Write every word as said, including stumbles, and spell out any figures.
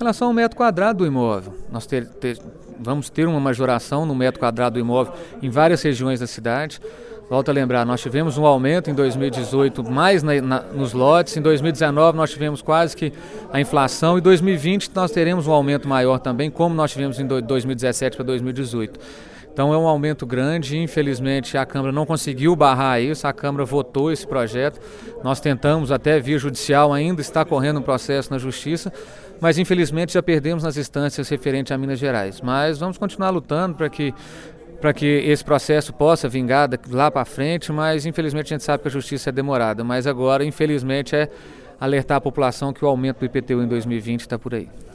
relação ao metro quadrado do imóvel, nós ter, ter, vamos ter uma majoração no metro quadrado do imóvel em várias regiões da cidade. Volto a lembrar, nós tivemos um aumento em dois mil e dezoito mais na, na, nos lotes, em dois mil e dezenove nós tivemos quase que a inflação, e em dois mil e vinte nós teremos um aumento maior também, como nós tivemos em dois mil e dezessete para dois mil e dezoito. Então é um aumento grande, infelizmente a Câmara não conseguiu barrar isso, a Câmara votou esse projeto, nós tentamos até via judicial, ainda está correndo um processo na Justiça, mas infelizmente já perdemos nas instâncias referentes a Minas Gerais. Mas vamos continuar lutando para que, para que esse processo possa vingar lá para frente, mas infelizmente a gente sabe que a Justiça é demorada, mas agora infelizmente é alertar a população que o aumento do I P T U em dois mil e vinte está por aí.